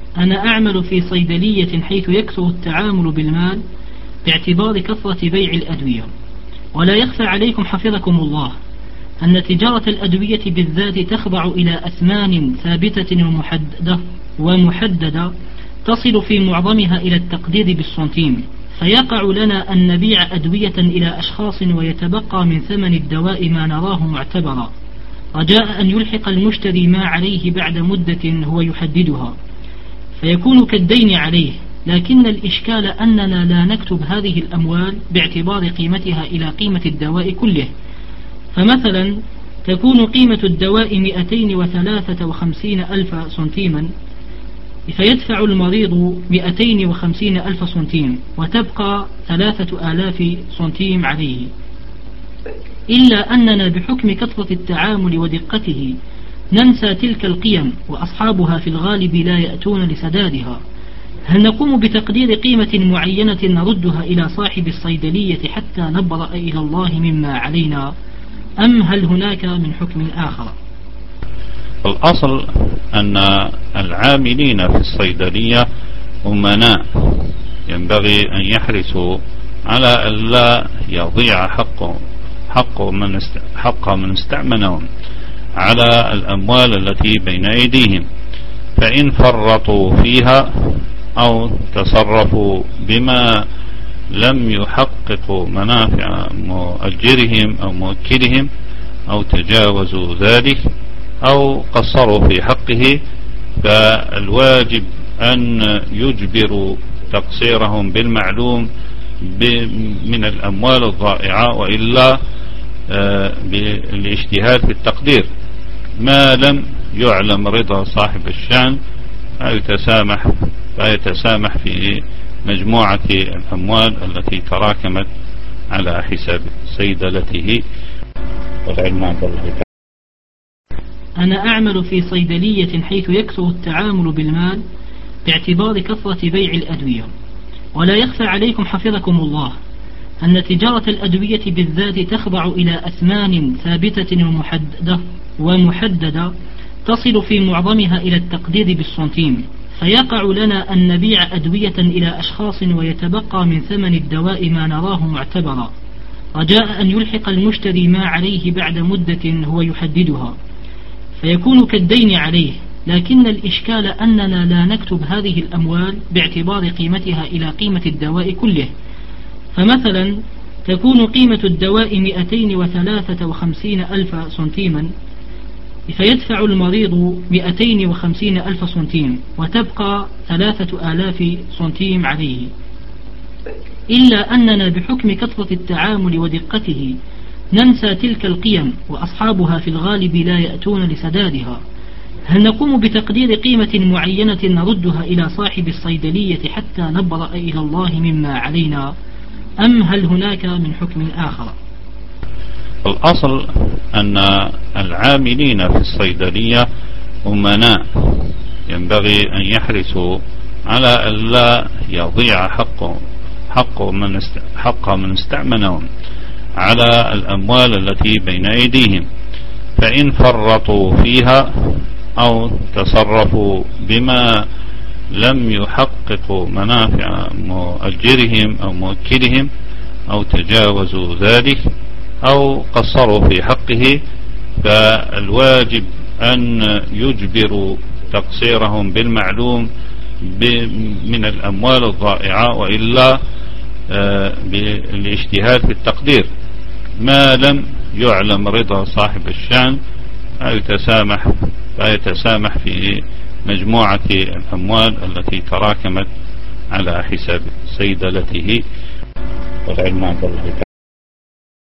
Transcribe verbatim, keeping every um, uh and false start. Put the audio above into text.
أنا أعمل في صيدلية حيث يكثر التعامل بالمال باعتبار كثرة بيع الأدوية، ولا يخفى عليكم حفظكم الله أن تجارة الأدوية بالذات تخضع إلى أثمان ثابتة ومحددة ومحددة تصل في معظمها إلى التقدير بالسنتيم، فيقع لنا أن نبيع أدوية إلى أشخاص ويتبقى من ثمن الدواء ما نراه معتبرا، رجاء أن يلحق المشتري ما عليه بعد مدة هو يحددها، فيكون كالدين عليه. لكن الإشكال أننا لا نكتب هذه الأموال باعتبار قيمتها إلى قيمة الدواء كله. فمثلا تكون قيمة الدواء مئتين وثلاثة وخمسين ألف سنتيما، فيدفع المريض مئتين وخمسين ألف سنتيم وتبقى ثلاثة آلاف سنتيم عليه، إلا أننا بحكم كثرة التعامل ودقته ننسى تلك القيم وأصحابها في الغالب لا يأتون لسدادها. هل نقوم بتقدير قيمة معينة نردها إلى صاحب الصيدلية حتى نبرأ إلى الله مما علينا، أم هل هناك من حكم آخر؟ الأصل أن العاملين في الصيدلية أمناء، ينبغي أن يحرصوا على أن لا يضيع حق حق من حق من استأمنهم على الأموال التي بين أيديهم، فإن فرطوا فيها أو تصرفوا بما لم يحققوا منافع مؤجرهم أو موكلهم أو تجاوزوا ذلك أو قصروا في حقه، فالواجب أن يجبروا تقصيرهم بالمعلوم من الأموال الضائعة، وإلا بالاجتهاد في التقدير ما لم يعلم رضا صاحب الشأن فيتسامح فيتسامح في مجموعة الأموال التي تراكمت على حساب صيدلته، والعلم عند الله. أنا أعمل في صيدلية حيث يكثر التعامل بالمال باعتبار كثرة بيع الأدوية، ولا يخفى عليكم حفظكم الله أن تجارة الأدوية بالذات تخضع إلى أثمان ثابتة ومحددة ومحددة تصل في معظمها إلى التقدير بالسنتيم، فيقع لنا أن نبيع أدوية إلى أشخاص ويتبقى من ثمن الدواء ما نراه معتبرا، رجاء أن يلحق المشتري ما عليه بعد مدة هو يحددها، فيكون كالدين عليه. لكن الإشكال أننا لا نكتب هذه الأموال باعتبار قيمتها إلى قيمة الدواء كله. فمثلا تكون قيمة الدواء مئتين وثلاثة وخمسين ألف سنتيما، فيدفع المريض مئتين وخمسين ألف سنتيم وتبقى ثلاثة آلاف سنتيم عليه، إلا أننا بحكم كثرة التعامل ودقته ننسى تلك القيم وأصحابها في الغالب لا يأتون لسدادها. هل نقوم بتقدير قيمة معينة نردها إلى صاحب الصيدلية حتى نبرأ إلى الله مما علينا، أم هل هناك من حكم آخر؟ الأصل أن العاملين في الصيدلية أمناء، ينبغي أن يحرصوا على أن لا يضيع حق حق من حق من استأمنهم على الأموال التي بين أيديهم، فإن فرطوا فيها أو تصرفوا بما لم يحققوا منافع مؤجرهم أو موكلهم أو تجاوزوا ذلك أو قصروا في حقه، فالواجب أن يجبروا تقصيرهم بالمعلوم من الأموال الضائعة، وإلا بالاجتهاد في التقدير ما لم يعلم رضا صاحب الشأن فيتسامح فيتسامح في مجموعة الأموال التي تراكمت على حساب صيدلته، والعلم عند الله.